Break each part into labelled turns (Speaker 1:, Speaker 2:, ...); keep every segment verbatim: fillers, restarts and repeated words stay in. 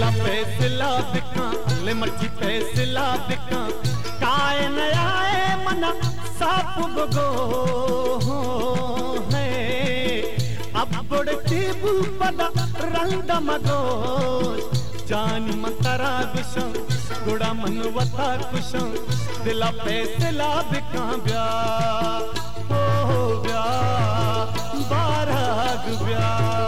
Speaker 1: दिला फैसला बिका ले मर्जी फैसला बिका काय न आए मना साप बगो है अब बुड़ती पदा रंग मगो जानी मंतरा गुशं गुड़ा मनवता कुशं दिला फैसला बिका ब्या ओ ब्या बाराग ब्या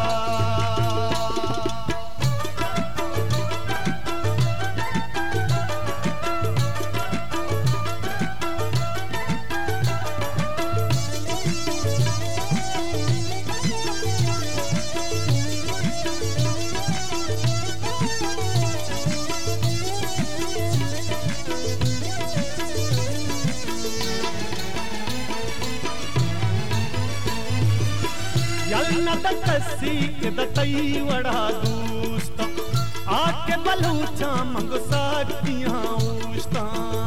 Speaker 1: न दसी के दतई वड़ा दूस्ता आके बलूचा मंगो साकियां उस्ता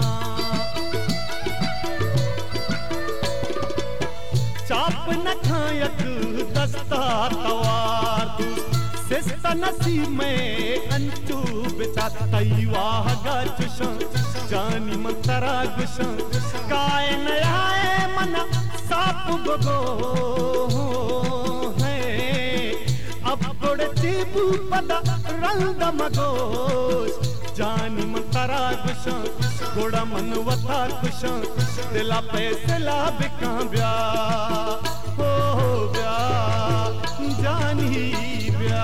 Speaker 1: चाप न खायक दस्ता तवार दूस्त सिस्ता नसी में अंचू बिचा तई वाह गाचुशं जानी मंतरा गुशं काय न आए मना साप बगो पदा रंग मगोश जानी मंतरा गुशं गोड़ा मनवता कुशं दिला फैसला बिका ब्या हो ब्या जानी ब्या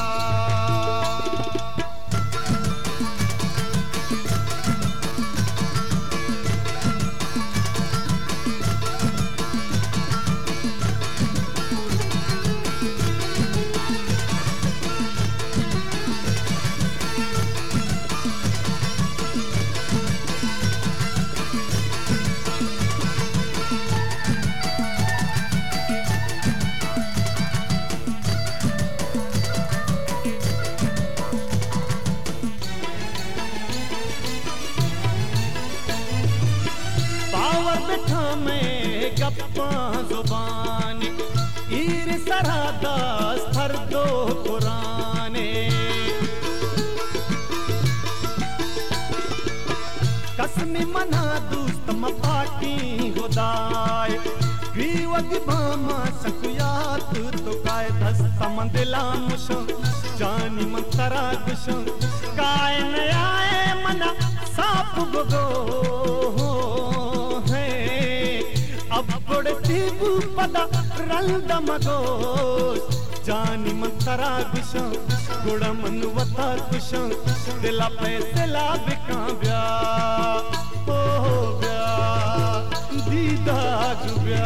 Speaker 1: बैठा में गप्पा जुबानी ईर सरादा स्तर दो पुराने कसमी मना दूस्त मपाटी होदाय ग्रीवग भामा सकुयात तो काय दस्त मंदिला मुशं जानी मंतरा गुशं काय न आए मना साप बगो अब बुड़ती पदा रंग मगोश जानी मंतरा गुशं गुड़ा मनवता कुशं दिला फैसला बिका ब्या ओ ब्या दीदाग ब्या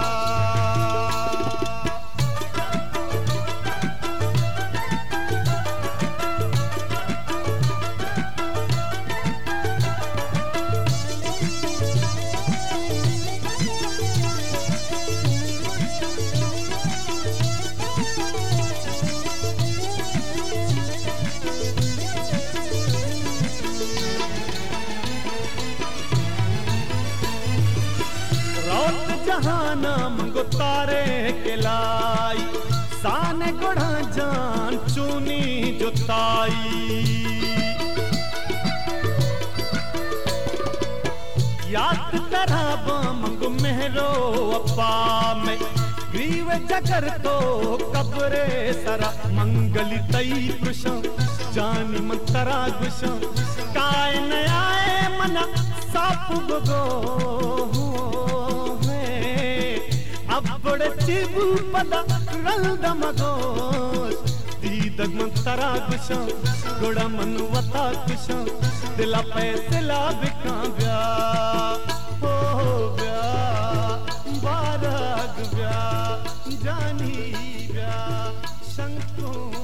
Speaker 1: जहाना मंगो तारे के लाई साने गुड़ा जान चूनी जुताई याद कराबा मंगो मेहरो अपा में ग्रीव जगर तो कब्रे सरा मंगली तई कुशं जानी मंतरा गुशं काय न आए मना साप बगो अब बुड़ती पदा रंग मगोश दीदग मंतरा गुशं गुड़ा मनवता कुशं दिला फैसला बिका ब्या हो ब्या बाराग ब्या जानी ब्या शंको